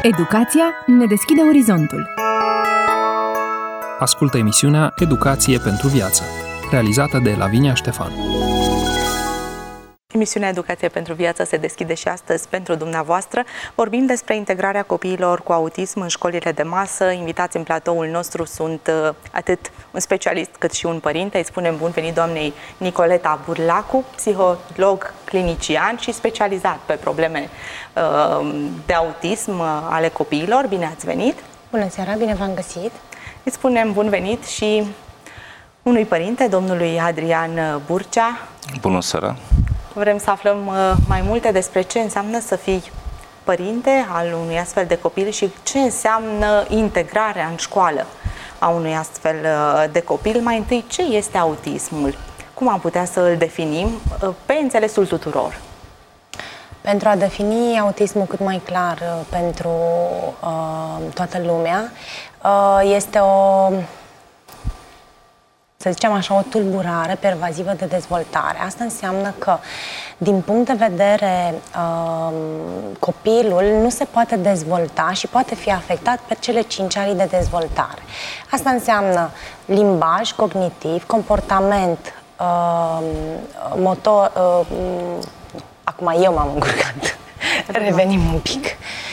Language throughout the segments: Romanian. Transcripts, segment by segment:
Educația ne deschide orizontul. Ascultă emisiunea Educație pentru Viață, realizată de Lavinia Ștefan. Emisiunea Educație pentru Viață se deschide și astăzi pentru dumneavoastră. Vorbim despre integrarea copiilor cu autism în școlile de masă. Invitați în platoul nostru sunt atât un specialist cât și un părinte. Îi spunem bun venit doamnei Nicoleta Burlacu, psiholog clinician și specializat pe probleme de autism ale copiilor. Bine ați venit! Bună seara, bine v-am găsit! Îi spunem bun venit și unui părinte, domnului Adrian Burcea. Bună seara! Vrem să aflăm mai multe despre ce înseamnă să fii părinte al unui astfel de copil și ce înseamnă integrarea în școală a unui astfel de copil. Mai întâi, ce este autismul? Cum am putea să îl definim pe înțelesul tuturor? Pentru a defini autismul cât mai clar pentru toată lumea, este să zicem așa, o tulburare pervazivă de dezvoltare. Asta înseamnă că, din punct de vedere, copilul nu se poate dezvolta și poate fi afectat pe cele 5 arii de dezvoltare. Asta înseamnă limbaj cognitiv, comportament, motor... Acum eu m-am încurcat. Revenim un pic.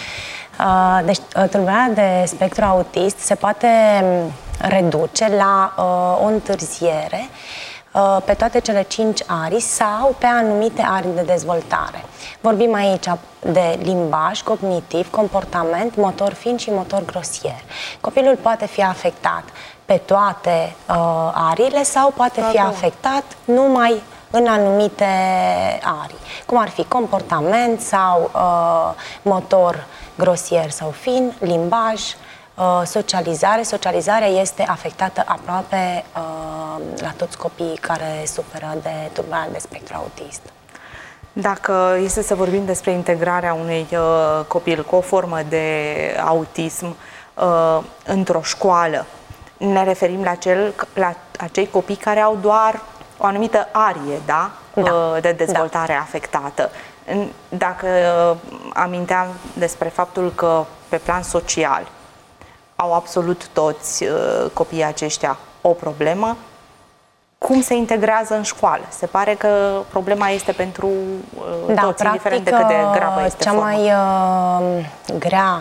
Deci, tulburarea de spectru autist se poate reduce la o întârziere pe toate cele 5 arii sau pe anumite arii de dezvoltare. Vorbim aici de limbaj cognitiv, comportament, motor fin și motor grosier. Copilul poate fi afectat pe toate ariile sau poate fi afectat numai în anumite arii, cum ar fi comportament sau motor grosier sau fin, limbaj, socializare. Socializarea este afectată aproape la toți copiii care suferă de tulburare de spectru autist. Dacă este să vorbim despre integrarea unui copil cu o formă de autism într-o școală, ne referim la acei copii care au doar o anumită arie, da? De dezvoltare afectată. Dacă aminteam despre faptul că pe plan social au absolut toți copiii aceștia o problemă, cum se integrează în școală? Se pare că problema este pentru toți, indiferent de cât de gravă este cea forma. mai grea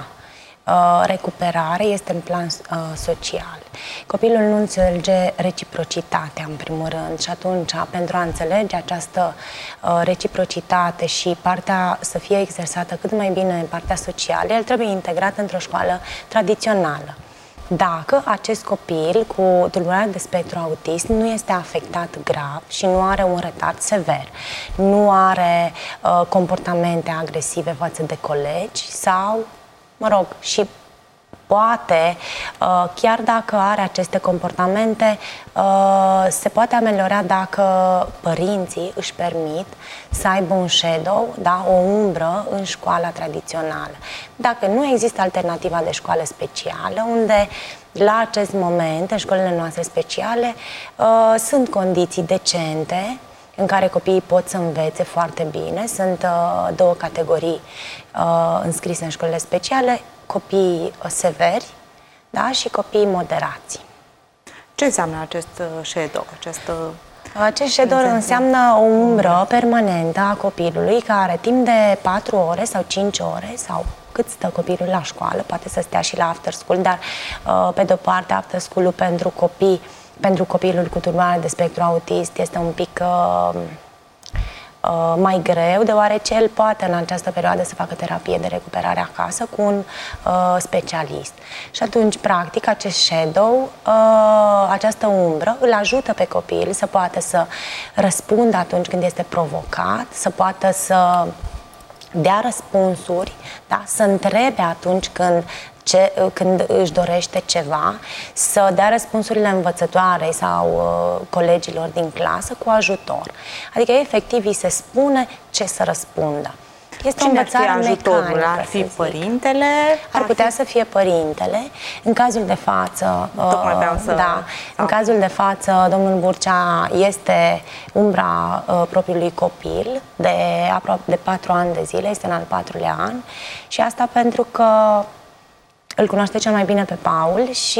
recuperare este în plan social. Copilul nu înțelege reciprocitatea, în primul rând, și atunci, pentru a înțelege această reciprocitate și partea să fie exersată cât mai bine în partea socială, el trebuie integrat într-o școală tradițională. Dacă acest copil cu tulburare de spectru autist nu este afectat grav și nu are un retard sever, nu are comportamente agresive față de colegi sau, mă rog, și poate, chiar dacă are aceste comportamente, se poate ameliora dacă părinții își permit să aibă un shadow, da, o umbră în școala tradițională. Dacă nu există alternativa de școală specială, unde la acest moment, în școlile noastre speciale, sunt condiții decente în care copiii pot să învețe foarte bine. Sunt două categorii înscrise în școlile speciale: copii severi, da, și copii moderați. Ce înseamnă acest shadow? Acest shadow înseamnă o umbră permanentă a copilului care timp de 4 ore sau 5 ore sau cât stă copilul la școală, poate să stea și la after school, dar pe de-o parte after school-ul pentru copilul cu tulburare de spectru autist este un pic mai greu, deoarece el poate în această perioadă să facă terapie de recuperare acasă cu un specialist. Și atunci, practic, acest shadow, această umbră, îl ajută pe copil să poată să răspundă atunci când este provocat, să poată să dea răspunsuri, da? Să întrebe atunci când își dorește ceva, să dea răspunsurile învățătoarei sau colegilor din clasă cu ajutor. Adică, efectiv, îi se spune ce să răspundă. Este o Cine ar fi învățare ajutorul? mecanică, Ar fi să zic. părintele? Ar putea să fie părintele. În cazul de față, Tocmai vreau să... da, în cazul de față, domnul Burcea este umbra propriului copil de 4 ani de zile, este în al 4-lea an, și asta pentru că îl cunoaște cel mai bine pe Paul și...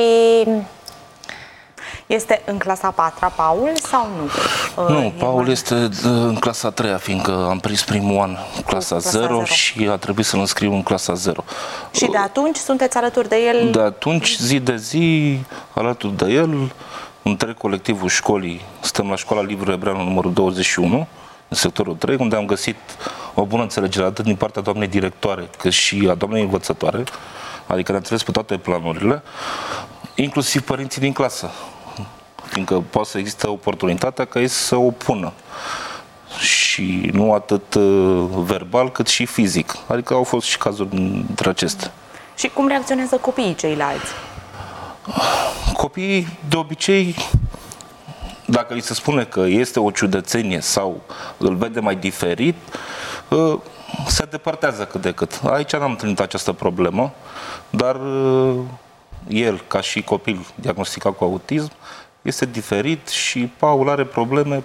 Este în clasa 4-a, Paul, sau nu? Nu, Paul este în clasa 3-a, fiindcă am prins primul an clasa 0 și a trebuit să-l înscriu în clasa 0. Și de atunci sunteți alături de el? De atunci, zi de zi, alături de el, întreg colectivul școlii, stăm la școala Liviu Rebreanu numărul 21, în sectorul 3, unde am găsit o bună înțelegere atât din partea doamnei directoare, cât și a doamnei învățătoare, adică ne-am înțeles pe toate planurile, inclusiv părinții din clasă, fiindcă poate să există oportunitatea ca ei să se opună. Și nu atât verbal, cât și fizic. Adică au fost și cazuri dintre acestea. Și cum reacționează copiii ceilalți? Copiii, de obicei, dacă li se spune că este o ciudățenie sau îl vede mai diferit, se depărtează cât de cât. Aici n-am întâlnit această problemă, dar el, ca și copil diagnosticat cu autism, este diferit și Paul are probleme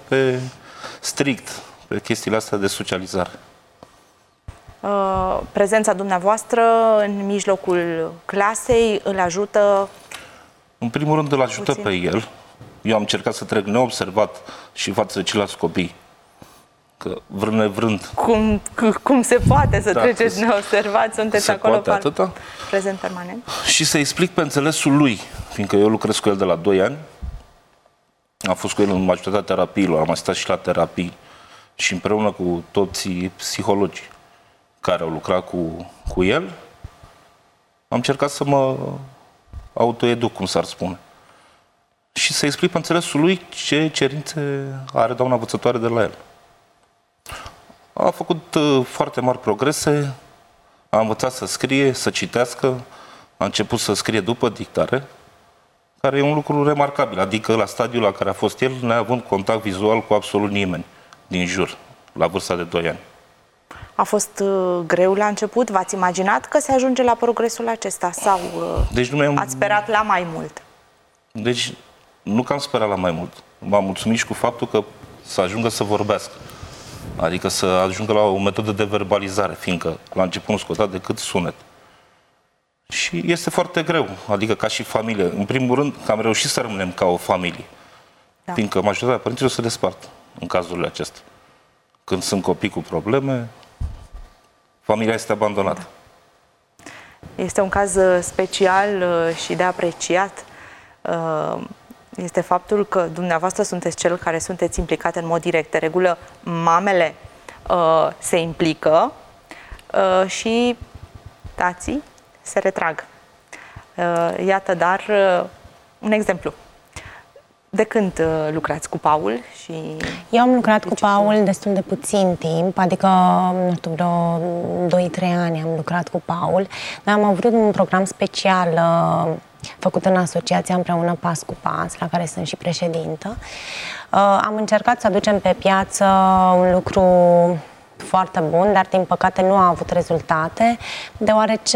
pe chestiile astea de socializare. Prezența dumneavoastră în mijlocul clasei îl ajută? În primul rând îl ajută pe el. Eu am încercat să trec neobservat și față de ceilalți copii. Că vrând nevrând... Cum se poate să treceți neobservat? Sunteți acolo prezent permanent? Și să explic pe înțelesul lui, fiindcă eu lucrez cu el de la 2 ani. Am fost cu el în majoritatea terapiilor, am asistat și la terapii și împreună cu toți psihologii care au lucrat cu el, am încercat să mă autoeduc, cum s-ar spune. Și să explic pe înțelesul lui ce cerințe are doamna învățătoare de la el. A făcut foarte mari progrese, a învățat să scrie, să citească, a început să scrie după dictare, care e un lucru remarcabil, adică la stadiul la care a fost el, neavând contact vizual cu absolut nimeni din jur, la vârsta de 2 ani. A fost greu la început? V-ați imaginat că se ajunge la progresul acesta sau ați sperat la mai mult? Deci nu că am sperat la mai mult. M-am mulțumit și cu faptul că să ajungă să vorbească. Adică să ajungă la o metodă de verbalizare, fiindcă la început nu scotea decât sunet. Și este foarte greu, adică ca și familie. În primul rând, că am reușit să rămânem ca o familie. Da. Fiindcă majoritatea părinților se despart în cazurile acestea. Când sunt copii cu probleme, familia este abandonată. Da. Este un caz special și de apreciat. Este faptul că dumneavoastră sunteți cel care sunteți implicate în mod direct. De regulă, mamele se implică și tații se retrag. Iată, dar un exemplu. De când lucrați cu Paul? Eu am lucrat cu Paul destul de puțin timp, adică, nu știu, vreo 2-3 ani am lucrat cu Paul. Noi am avut un program special făcut în asociația Împreună Pas cu Pas, la care sunt și președintă. Am încercat să aducem pe piață un lucru foarte bun, dar din păcate nu a avut rezultate, deoarece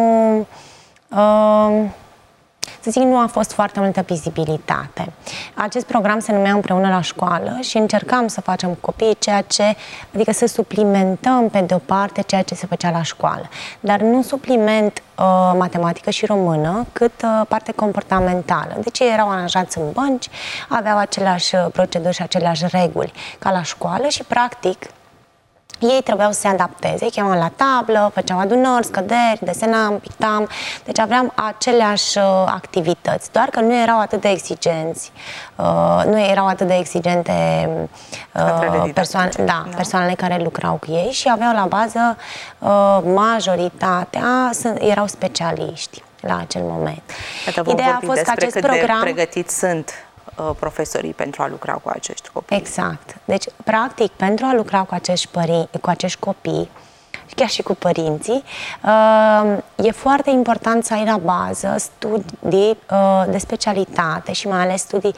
să zic, nu a fost foarte multă vizibilitate. Acest program se numea Împreună la școală și încercam să facem cu copiii adică să suplimentăm pe de o parte ceea ce se făcea la școală, dar nu supliment matematică și română, cât parte comportamentală. Deci ei erau aranjați în bănci, aveau aceleași proceduri și aceleași reguli ca la școală și practic ei trebuiau să se adapteze, chemam la tablă, făceam adunări, scăderi, desenam, pictam, deci aveam aceleași activități, doar că nu erau atât de exigenți, nu erau atât de exigente persoanele care lucrau cu ei și aveau la bază majoritatea erau specialiști la acel moment. Ideea a fost că acest program pregătiți sunt profesorii pentru a lucra cu acești copii. Exact. Deci, practic, pentru a lucra cu acești copii, chiar și cu părinții, e foarte important să ai la bază studii de specialitate și mai ales studii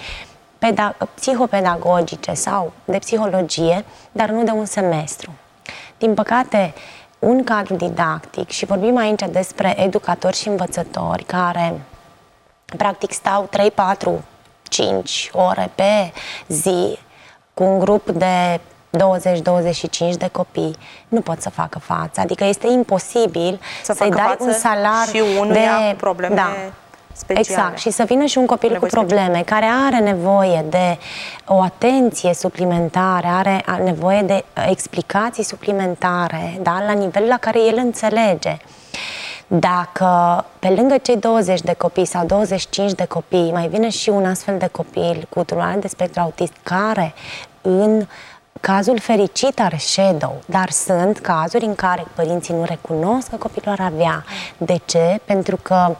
psihopedagogice sau de psihologie, dar nu de un semestru. Din păcate, un cadru didactic și vorbim aici despre educatori și învățători care practic stau 3, 4, 5 ore pe zi cu un grup de 20-25 de copii, nu pot să facă față. Adică este imposibil să-i dai un salar și unuia cu probleme speciale. Exact. Și să vină și un copil cu probleme, care are nevoie de o atenție suplimentară, are nevoie de explicații suplimentare, da? La nivelul la care el înțelege. Dacă pe lângă cei 20 de copii sau 25 de copii mai vine și un astfel de copil cu tulburare de spectru autist care în cazul fericit are shadow, dar sunt cazuri în care părinții nu recunosc că copilul ar avea. De ce? Pentru că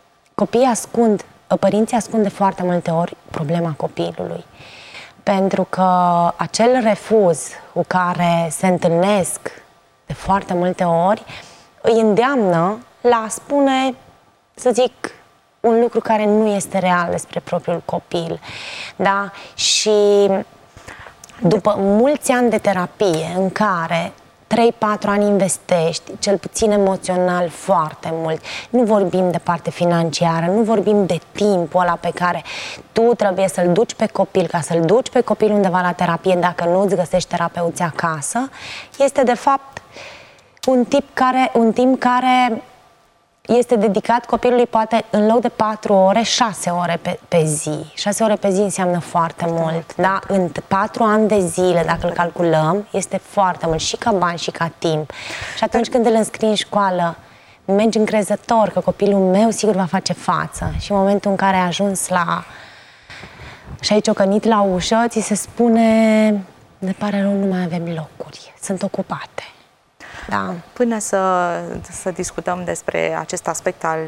părinții ascund de foarte multe ori problema copilului. Pentru că acel refuz cu care se întâlnesc de foarte multe ori îi îndeamnă la a spune, să zic, un lucru care nu este real despre propriul copil. Da? Și după mulți ani de terapie în care 3-4 ani investești, cel puțin emoțional, foarte mult. Nu vorbim de parte financiară, nu vorbim de timpul ăla pe care tu trebuie să-l duci pe copil, ca să-l duci pe copil undeva la terapie, dacă nu îți găsești terapeuți acasă. Este de fapt un timp care este dedicat copilului, poate în loc de 4 ore, 6 ore pe zi. 6 ore pe zi înseamnă foarte mult, da? În 4 ani de zile, dacă îl calculăm, este foarte mult, și ca bani și ca timp. Și atunci când îl înscrii în școală, mergi încrezător că copilul meu sigur va face față. Și în momentul în care ai ajuns și ai ciocănit la ușă, ți se spune, ne pare rău, nu mai avem locuri, sunt ocupate. Da. Până să discutăm despre acest aspect al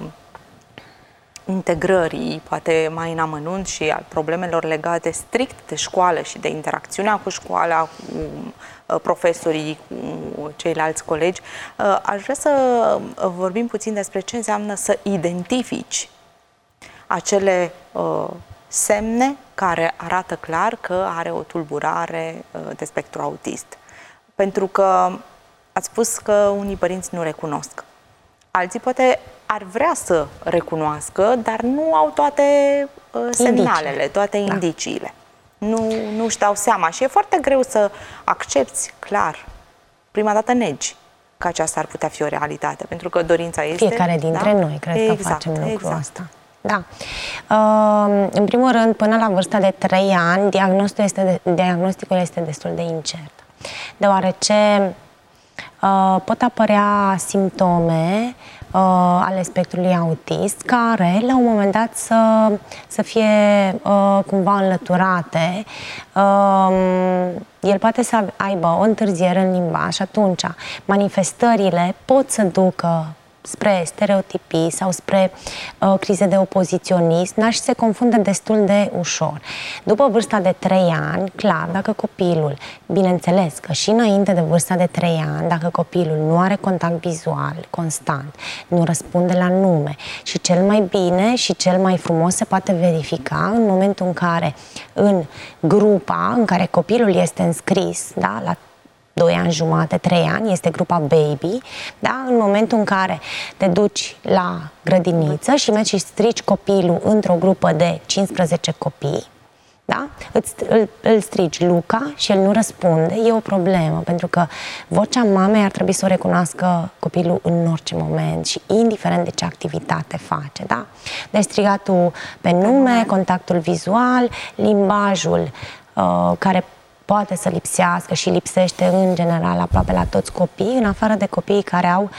integrării, poate mai în amănunt, și al problemelor legate strict de școală și de interacțiunea cu școala, cu profesorii, cu ceilalți colegi, aș vrea să vorbim puțin despre ce înseamnă să identifici acele semne care arată clar că are o tulburare de spectru autist. Pentru că ați spus că unii părinți nu recunosc. Alții poate ar vrea să recunoască, dar nu au toate semnalele, toate indiciile. Nu-și dau seama și e foarte greu să accepti clar. Prima dată negi că aceasta ar putea fi o realitate, pentru că dorința este... Fiecare dintre noi cred că facem lucrul ăsta. Da. În primul rând, până la vârsta de 3 ani, diagnosticul este destul de incert. Deoarece pot apărea simptome ale spectrului autist care la un moment dat să fie cumva înlăturate. El poate să aibă o întârziere în limbaj și atunci manifestările pot să ducă spre stereotipii sau spre crize de opoziționism, dar și se confundă destul de ușor. După vârsta de 3 ani, clar, dacă copilul, bineînțeles că și înainte de vârsta de 3 ani, dacă copilul nu are contact vizual constant, nu răspunde la nume și cel mai bine și cel mai frumos se poate verifica în momentul în care în grupa în care copilul este înscris, da, la 2 ani jumate, 3 ani, este grupa baby, da? În momentul în care te duci la grădiniță și mergi și strici copilul într-o grupă de 15 copii, da? Îl strigi Luca și el nu răspunde, e o problemă, pentru că vocea mamei ar trebui să o recunoască copilul în orice moment și indiferent de ce activitate face, da? Deci strigatul pe nume, contactul vizual, limbajul care poate să lipsească și lipsește în general aproape la toți copiii, în afară de copiii care au,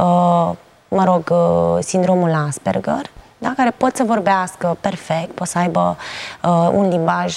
sindromul Asperger, da? Care pot să vorbească perfect, pot să aibă un limbaj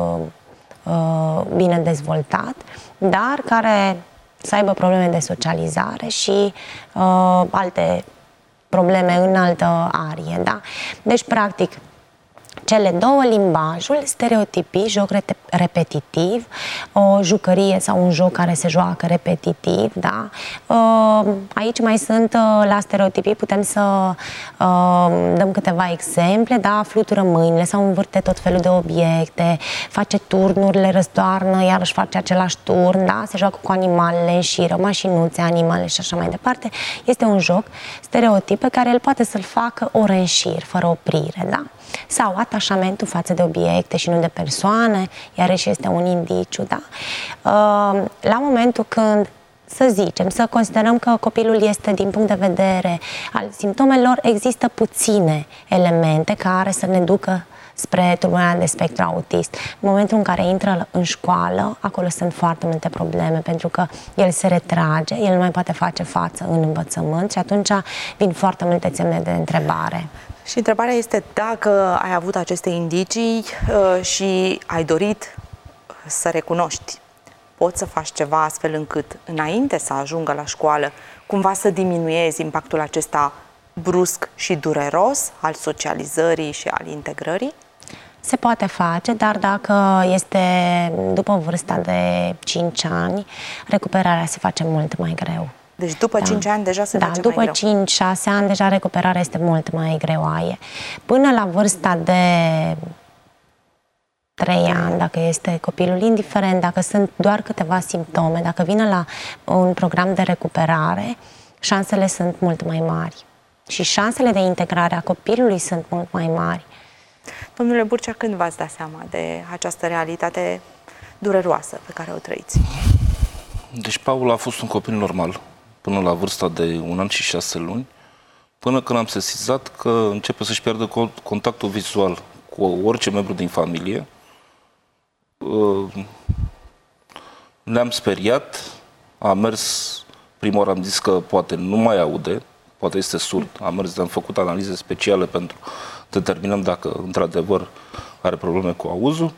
bine dezvoltat, dar care să aibă probleme de socializare și alte probleme în altă arie. Da? Deci, practic, cele două, limbajul, stereotipii, joc repetitiv, o jucărie sau un joc care se joacă repetitiv, da? Aici mai sunt, la stereotipii putem să dăm câteva exemple, da? Flutură mâinile sau învârte tot felul de obiecte, face turnuri, le răstoarnă, iarăși face același turn, da? Se joacă cu animalele în șiră, mașinuțe, animale și așa mai departe. Este un joc stereotip pe care el poate să-l facă ore în șir, fără oprire, da? Sau atașamentul față de obiecte și nu de persoane, iarăși este un indiciu, da? La momentul când, să zicem, să considerăm că copilul este, din punct de vedere al simptomelor, există puține elemente care să ne ducă spre tulburarea de spectru autist. În momentul în care intră în școală, acolo sunt foarte multe probleme, pentru că el se retrage, el nu mai poate face față în învățământ și atunci vin foarte multe semne de întrebare. Și întrebarea este dacă ai avut aceste indicii și ai dorit să recunoști, poți să faci ceva astfel încât, înainte să ajungă la școală, cumva să diminuezi impactul acesta brusc și dureros al socializării și al integrării? Se poate face, dar dacă este după vârsta de 5 ani, recuperarea se face mult mai greu. Deci după 5 ani deja se face mai greu. După 5-6 ani deja recuperarea este mult mai greoaie. Până la vârsta de 3 ani, dacă este copilul, indiferent, dacă sunt doar câteva simptome, dacă vine la un program de recuperare, șansele sunt mult mai mari. Și șansele de integrare a copilului sunt mult mai mari. Domnule Burcea, când v-ați dat seama de această realitate dureroasă pe care o trăiți? Deci Paul a fost un copil normal până la vârsta de 1 an și 6 luni, până când am sesizat că începe să-și pierdă contactul vizual cu orice membru din familie. Ne-am speriat, am mers, prima oară am zis că poate nu mai aude, poate este surd. Am făcut analize speciale pentru determinăm dacă într-adevăr are probleme cu auzul.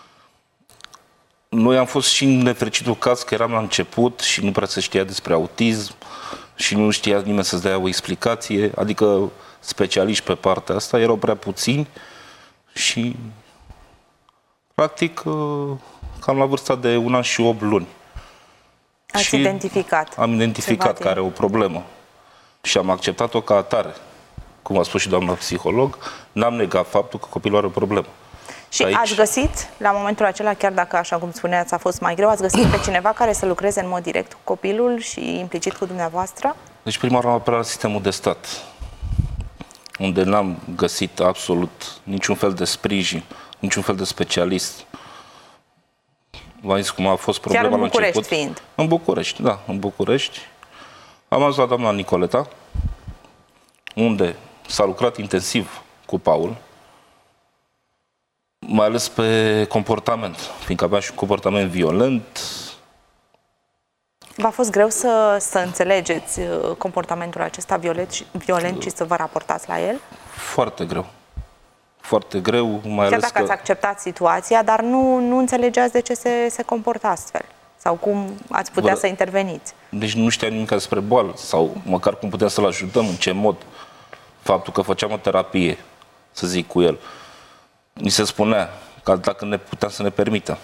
Noi am fost și în nefericitul caz că eram la început și nu prea se știa despre autism și nu știa nimeni să-ți dea o explicație, adică specialiști pe partea asta erau prea puțini și practic cam la vârsta de 1 an și 8 luni. Ați identificat? Am identificat că are o problemă și am acceptat-o ca atare. Cum a spus și doamna psiholog, n-am negat faptul că copilul are o problemă. Și aici... ați găsit, la momentul acela, chiar dacă, așa cum spuneați, a fost mai greu, ați găsit pe cineva care să lucreze în mod direct cu copilul și implicit cu dumneavoastră? Deci prima oară am apelat la sistemul de stat, unde n-am găsit absolut niciun fel de sprijin, niciun fel de specialist. V-am zis cum a fost problema la început. Chiar în București fiind? În București, da, în București. Am ajuns la doamna Nicoleta, unde s-a lucrat intensiv cu Paul, mai ales pe comportament, fiindcă avea și un comportament violent. V-a fost greu să înțelegeți comportamentul acesta violent și să vă raportați la el? Foarte greu. Foarte greu, mai ales dacă ați acceptat situația, dar nu înțelegeați de ce se comportă astfel? Sau cum ați putea să interveniți? Deci nu știa nimic despre boală, sau măcar cum puteam să-l ajutăm, în ce mod. Faptul că făceam o terapie, să zic, cu el. Ni se spunea că dacă ne puteam să ne permită.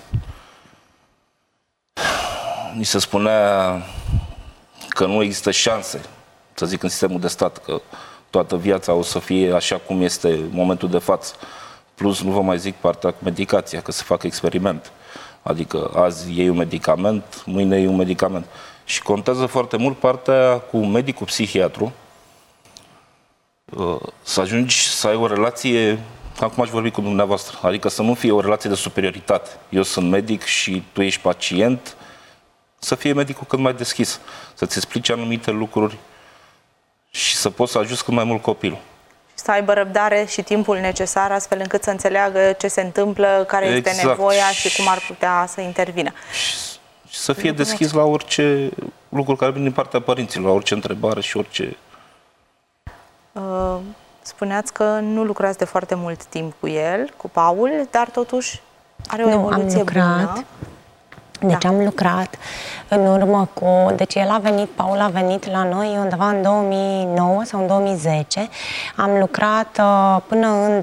Ni se spunea că nu există șanse, să zic, în sistemul de stat, că toată viața o să fie așa cum este în momentul de față. Plus, nu vă mai zic partea cu medicația, că se fac experiment. Adică azi iei un medicament, mâine iei un medicament. Și contează foarte mult partea cu medicul psihiatru, să ajungi să ai o relație, cam cum aș vorbi cu dumneavoastră, adică să nu fie o relație de superioritate. Eu sunt medic și tu ești pacient, să fie medicul cât mai deschis, să-ți explice anumite lucruri și să poți să ajuți cât mai mult copilul. Să aibă răbdare și timpul necesar astfel încât să înțeleagă ce se întâmplă, care este nevoia și cum ar putea să intervină. Și să fie deschis la orice lucruri care vin din partea părinților, la orice întrebare și orice... Spuneați că nu lucrați de foarte mult timp cu el, cu Paul, dar totuși are o evoluție bună. Deci am lucrat în urmă cu... Deci Paul a venit la noi undeva în 2009 sau în 2010. Am lucrat până în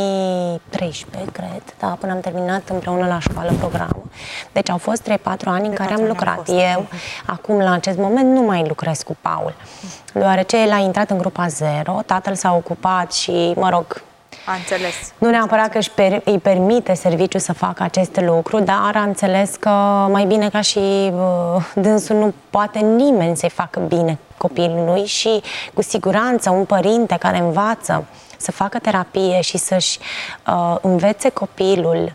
2013, cred, da, până am terminat împreună la școală programul. Deci au fost 3-4 ani în care am lucrat. Eu, acum, la acest moment, nu mai lucrez cu Paul, deoarece el a intrat în grupa 0, tatăl s-a ocupat și, mă rog, a înțeles. Nu neapărat că îi permite serviciul să facă acest lucru, dar a înțeles că mai bine ca și dânsul nu poate nimeni să-i facă bine copilului și cu siguranță un părinte care învață să facă terapie și să-și învețe copilul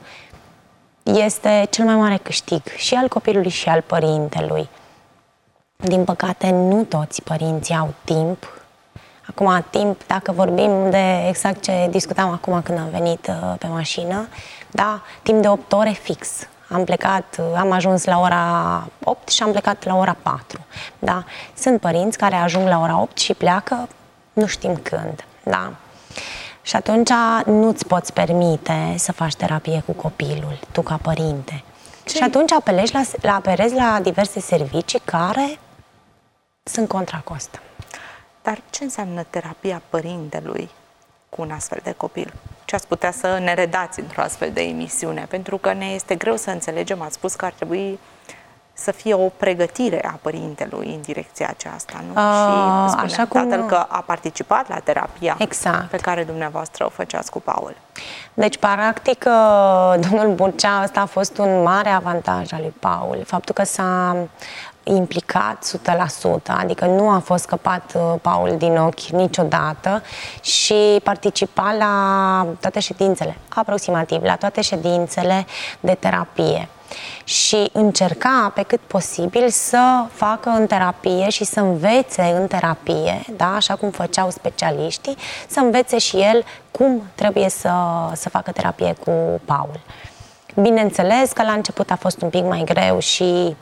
este cel mai mare câștig și al copilului și al părintelui. Din păcate, nu toți părinții au timp. Acum, timp, dacă vorbim de exact ce discutam acum când am venit pe mașină, da, timp de 8 ore fix. Am plecat, am ajuns la ora 8 și am plecat la ora 4. Da? Sunt părinți care ajung la ora 8 și pleacă nu știm când. Da? Și atunci nu-ți poți permite să faci terapie cu copilul, tu ca părinte. Ce? Și atunci apelezi la diverse servicii care sunt contra cost. Dar ce înseamnă terapia părintelui cu un astfel de copil? Ce ați putea să ne redați într-o astfel de emisiune? Pentru că ne este greu să înțelegem, ați spus că ar trebui să fie o pregătire a părintelui în direcția aceasta, nu? Și spunea tatăl că a participat la terapia pe care dumneavoastră o făceați cu Paul. Deci, practic, domnul Burcea, ăsta a fost un mare avantaj al lui Paul. Faptul că s-a implicat 100%, adică nu a fost scăpat Paul din ochi niciodată și participa la toate ședințele, aproximativ la toate ședințele de terapie. Și încerca pe cât posibil să facă în terapie și să învețe în terapie, da? Așa cum făceau specialiștii, să învețe și el cum trebuie să facă terapie cu Paul. Bineînțeles că la început a fost un pic mai greu și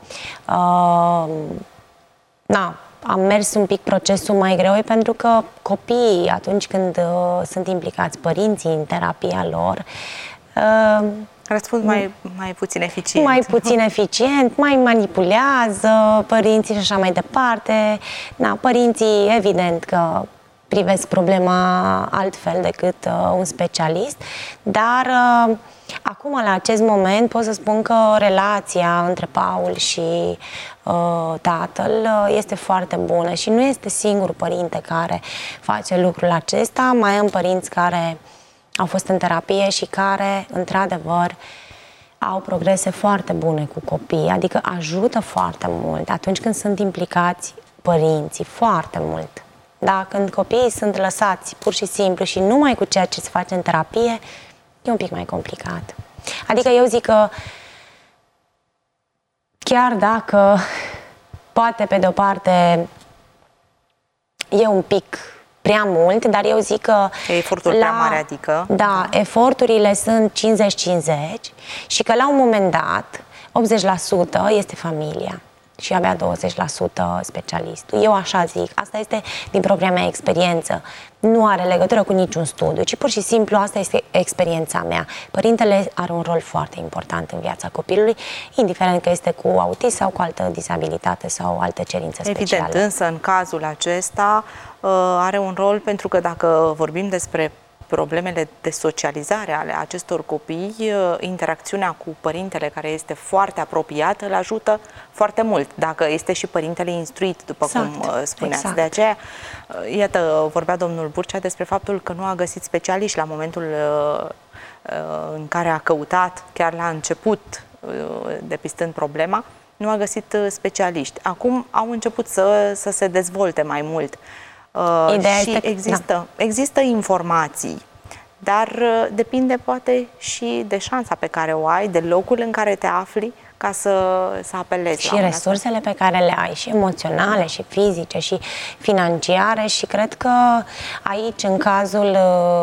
am mers un pic procesul mai greu pentru că copiii, atunci când sunt implicați părinții în terapia lor, răspund mai puțin eficient. Mai puțin eficient, mai manipulează părinții și așa mai departe. Părinții, evident că privesc problema altfel decât un specialist, dar acum, la acest moment, pot să spun că relația între Paul și tatăl este foarte bună și nu este singurul părinte care face lucrul acesta. Mai am părinți care au fost în terapie și care, într-adevăr, au progrese foarte bune cu copiii, adică ajută foarte mult atunci când sunt implicați părinții, foarte mult. Da? Când copiii sunt lăsați pur și simplu și numai cu ceea ce se face în terapie, e un pic mai complicat. Adică eu zic că chiar dacă poate pe de-o parte e un pic prea mult, dar eu zic că efortul prea mare, adică? Da, eforturile sunt 50-50 și că la un moment dat 80% este familia și abia 20% specialistul. Eu așa zic. Asta este din propria mea experiență. Nu are legătură cu niciun studiu, ci pur și simplu asta este experiența mea. Părintele are un rol foarte important în viața copilului, indiferent că este cu autism sau cu altă dizabilitate sau alte cerințe speciale. Evident, însă în cazul acesta are un rol pentru că dacă vorbim despre problemele de socializare ale acestor copii, interacțiunea cu părintele care este foarte apropiat îl ajută foarte mult, dacă este și părintele instruit, după cum spuneați. Exact. De aceea, iată, vorbea domnul Burcea despre faptul că nu a găsit specialiști la momentul în care a căutat, chiar la început, depistând problema, nu a găsit specialiști. Acum au început să se dezvolte mai mult. Și există informații, dar depinde poate și de șansa pe care o ai, de locul în care te afli ca să apelezi. Și resursele pe care le ai, și emoționale, și fizice, și financiare, și cred că aici, în cazul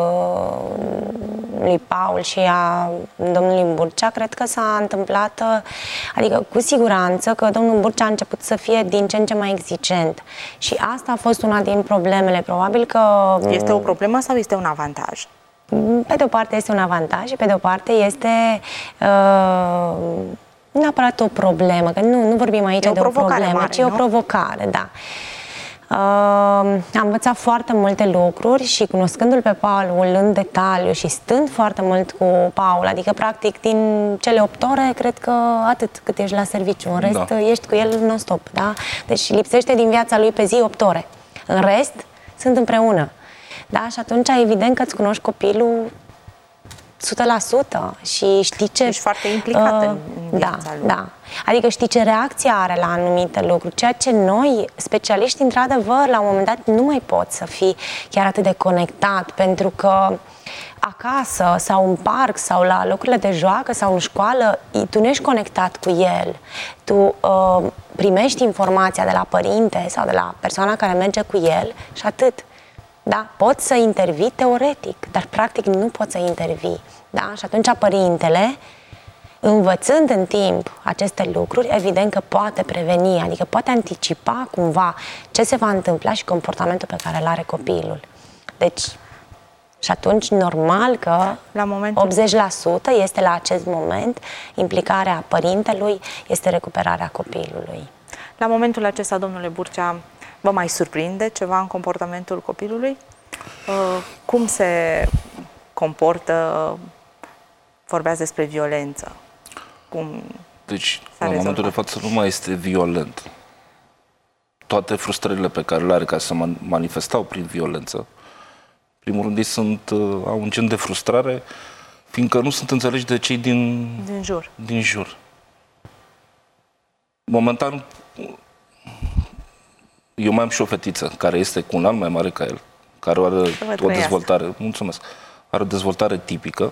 lui Paul și a domnului Burcea, cred că s-a întâmplat, adică cu siguranță că domnul Burcea a început să fie din ce în ce mai exigent. Și asta a fost una din problemele, probabil că... Este o problemă sau este un avantaj? Pe de o parte este un avantaj și pe de o parte este Nu neapărat o problemă, că nu vorbim aici de o problemă, mare, ci o provocare, da. Am învățat foarte multe lucruri și cunoscându-l pe Paul în detaliu și stând foarte mult cu Paul, adică practic din cele 8 ore, cred că atât cât ești la serviciu, în rest ești cu el non-stop, da? Deci lipsește din viața lui pe zi 8 ore. În rest, sunt împreună. Da? Și atunci, evident că îți cunoști copilul 100% și știi ce... Ești foarte implicat în viața lui. Da. Adică știi ce reacție are la anumite lucruri, ceea ce noi, specialiști, într-adevăr, la un moment dat nu mai poți să fii chiar atât de conectat, pentru că acasă sau în parc sau la locurile de joacă sau în școală, tu nu ești conectat cu el. Tu primești informația de la părinte sau de la persoana care merge cu el și atât. Da? Poți să intervii teoretic, dar practic nu poți să intervii. Da? Și atunci părintele, învățând în timp aceste lucruri, evident că poate preveni, adică poate anticipa cumva ce se va întâmpla și comportamentul pe care îl are copilul. Deci, și atunci, normal că la momentul 80% este la acest moment implicarea părintelui, este recuperarea copilului. La momentul acesta, domnule Burcea, vă mai surprinde ceva în comportamentul copilului? Cum se comportă? Vorbeați despre violență. Deci, la momentul de față nu mai este violent. Toate frustrările pe care le are ca să manifestau prin violență, primul rând au un gen de frustrare, fiindcă nu sunt înțelegi de cei din jur. Momentan, eu mai am și o fetiță care este cu un an mai mare ca el, care are o dezvoltare, are o dezvoltare tipică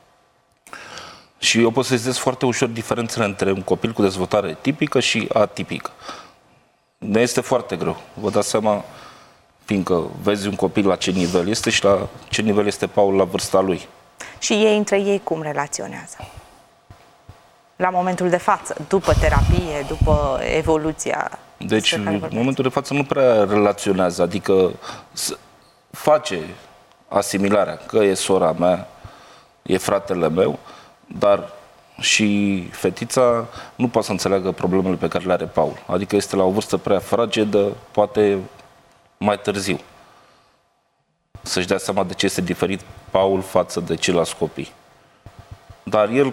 și eu pot să zis foarte ușor diferențele între un copil cu dezvoltare tipică și atipică. Ne este foarte greu, vă dați seama, fiindcă vezi un copil la ce nivel este și la ce nivel este Paul la vârsta lui. Și ei între ei cum relaționează? La momentul de față, după terapie, după evoluția. Deci, în momentul de față nu prea relaționează, adică face asimilarea, că e sora mea, e fratele meu, dar și fetița nu poate să înțeleagă problemele pe care le are Paul. Adică este la o vârstă prea fragedă, poate mai târziu să-și dea seama de ce este diferit Paul față de ceilalți copii. Dar el,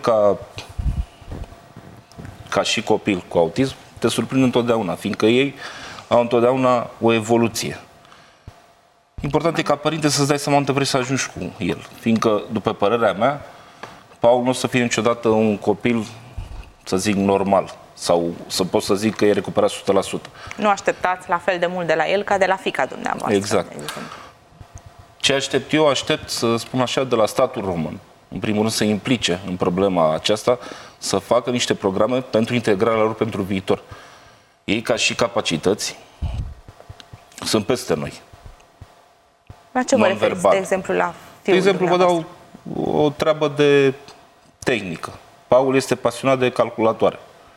ca și copil cu autism, te surprinde întotdeauna, fiindcă ei au întotdeauna o evoluție. Important e ca părinte să-ți dai seama unde vrei să ajungi cu el, fiindcă, după părerea mea, Paul nu o să fie niciodată un copil, să zic, normal, sau să pot să zic că e recuperat 100%. Nu așteptați la fel de mult de la el ca de la fiica dumneavoastră. Exact. Ce aștept eu, să spun așa, de la statul român. În primul rând să implice în problema aceasta, să facă niște programe pentru integrarea lor pentru viitor. Ei, ca și capacități, sunt peste noi. La ce vă referiți, de exemplu, la fiul? De exemplu, vă dau o treabă de tehnică. Paul este pasionat de calculatoare.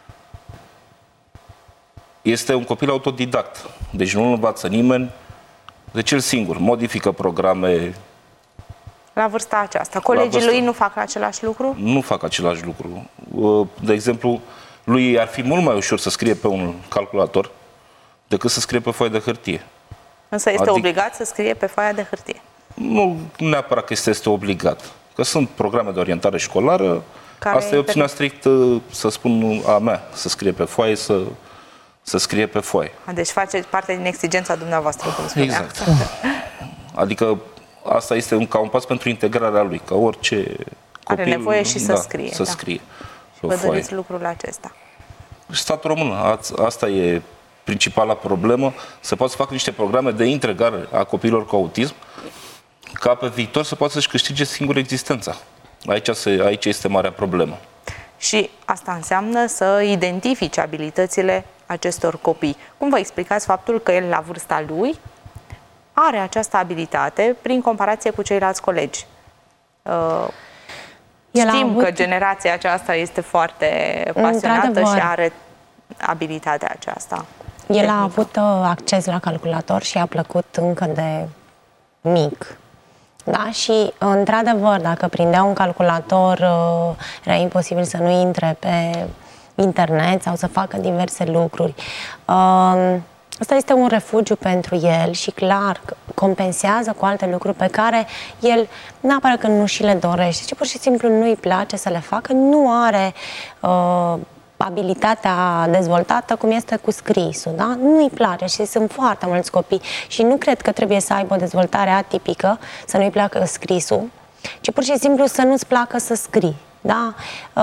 Este un copil autodidact, deci nu învață nimeni, deci el singur modifică programe. La vârsta aceasta, colegii lui nu fac același lucru? Nu fac același lucru. De exemplu, lui ar fi mult mai ușor să scrie pe un calculator decât să scrie pe foaie de hârtie. Însă este obligat să scrie pe foaia de hârtie? Nu neapărat că este obligat. Că sunt programe de orientare școlară, asta e opțiunea strictă, să spun, a mea, să scrie pe foaie, să scrie pe foaie. Deci face parte din exigența dumneavoastră, cum spunea. Exact. Adică asta este ca un pas pentru integrarea lui, ca orice copil. Are nevoie și să scrie. Să scrie. Și vă doriți lucrul acesta. Statul român, asta e principala problemă, să poată să facă niște programe de integrare a copiilor cu autism, ca pe viitor să poată să-și câștige singur existența. Aici este marea problemă. Și asta înseamnă să identifice abilitățile acestor copii. Cum vă explicați faptul că el, la vârsta lui, are această abilitate prin comparație cu ceilalți colegi? Știm că generația aceasta este foarte pasionată și are abilitatea aceasta. El a avut acces la calculator și i-a plăcut încă de mic. Da? Și, într-adevăr, dacă prindea un calculator, era imposibil să nu intre pe internet sau să facă diverse lucruri. Asta este un refugiu pentru el și clar compensează cu alte lucruri pe care el neapărat că nu și le dorește, ci pur și simplu nu îi place să le facă, nu are abilitatea dezvoltată cum este cu scrisul, da? Nu îi place și sunt foarte mulți copii și nu cred că trebuie să aibă o dezvoltare atipică, să nu îi placă scrisul, ci pur și simplu să nu-ți placă să scrii, da?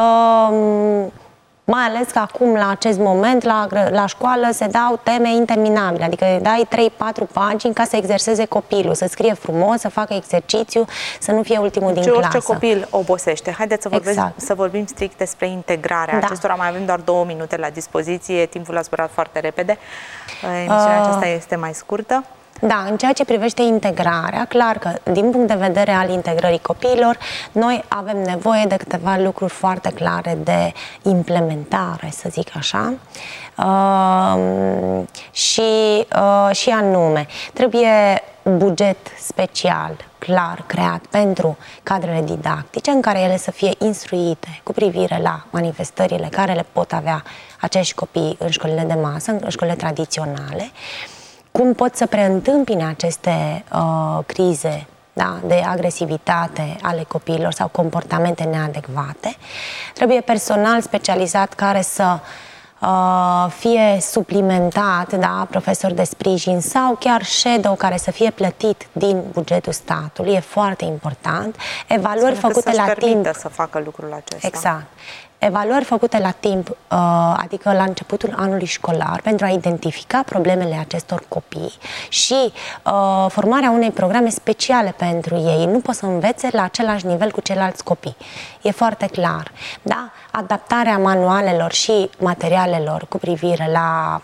Mai ales că acum, la acest moment, la școală se dau teme interminabile, adică dai 3-4 pagini ca să exerseze copilul, să scrie frumos, să facă exercițiu, să nu fie ultimul din clasă. Orice copil obosește. Haideți să vorbim strict despre integrarea acestora. Mai avem doar 2 minute la dispoziție, timpul a zburat foarte repede. Emisiunea aceasta este mai scurtă. Da, în ceea ce privește integrarea, clar că din punct de vedere al integrării copiilor, noi avem nevoie de câteva lucruri foarte clare de implementare, să zic așa, și anume, trebuie buget special, clar, creat pentru cadrele didactice, în care ele să fie instruite cu privire la manifestările care le pot avea acești copii în școlile de masă, în școlile tradiționale, cum pot să preîntâmpine aceste crize, da, de agresivitate ale copiilor sau comportamente neadecvate. Trebuie personal specializat care să fie suplimentat, da, profesori de sprijin sau chiar shadow care să fie plătit din bugetul statului. E foarte important. Evaluări făcute la timp. Să facă lucrul acesta. Exact. Evaluări făcute la timp, adică la începutul anului școlar, pentru a identifica problemele acestor copii și formarea unei programe speciale pentru ei. Nu pot să învețe la același nivel cu ceilalți copii. E foarte clar. Da? Adaptarea manualelor și materialelor cu privire la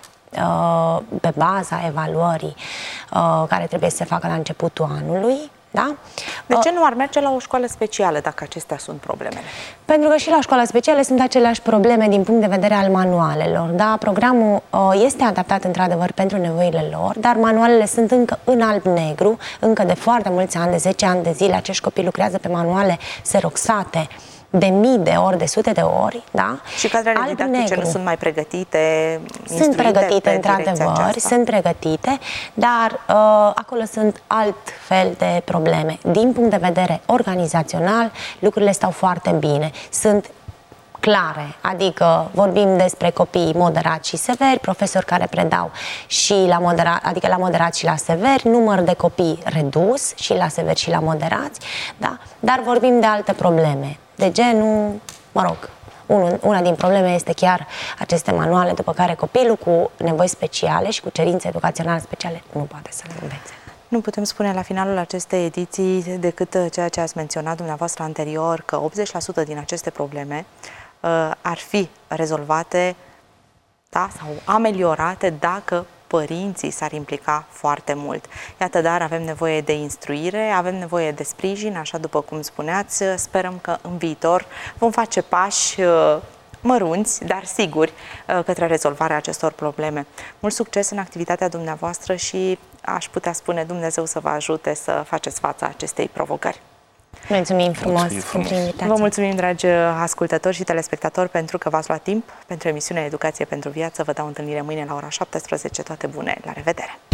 pe baza evaluării care trebuie să se facă la începutul anului. Da? De ce nu ar merge la o școală specială dacă acestea sunt problemele? Pentru că și la școala specială sunt aceleași probleme din punct de vedere al manualelor. Da? Programul este adaptat într-adevăr pentru nevoile lor, dar manualele sunt încă în alb-negru, încă de foarte mulți ani, de 10 ani de zile. Acești copii lucrează pe manuale xeroxate de mii de ori, de sute de ori, da? Și cadrele didactice nu sunt mai pregătite, sunt pregătite, într-adevăr, sunt pregătite, dar acolo sunt alt fel de probleme. Din punct de vedere organizațional, lucrurile stau foarte bine. Sunt clare, adică vorbim despre copii moderați și severi, profesori care predau și la moderați, adică la moderați și la severi, număr de copii redus și la severi și la moderați, da? Dar vorbim de alte probleme, de genul, mă rog, una din probleme este chiar aceste manuale după care copilul cu nevoi speciale și cu cerințe educaționale speciale nu poate să le învețe. Nu putem spune la finalul acestei ediții decât ceea ce ați menționat dumneavoastră anterior, că 80% din aceste probleme ar fi rezolvate, da, sau ameliorate dacă părinții s-ar implica foarte mult. Iată, dar avem nevoie de instruire, avem nevoie de sprijin, așa după cum spuneați. Sperăm că în viitor vom face pași mărunți, dar siguri, către rezolvarea acestor probleme. Mult succes în activitatea dumneavoastră și aș putea spune Dumnezeu să vă ajute să faceți fața acestei provocări. Mulțumim frumos pentru invitație. Vă mulțumim, dragi ascultători și telespectatori, pentru că v-ați luat timp pentru emisiunea Educație pentru Viață. Vă dau întâlnire mâine la ora 17. Toate bune! La revedere!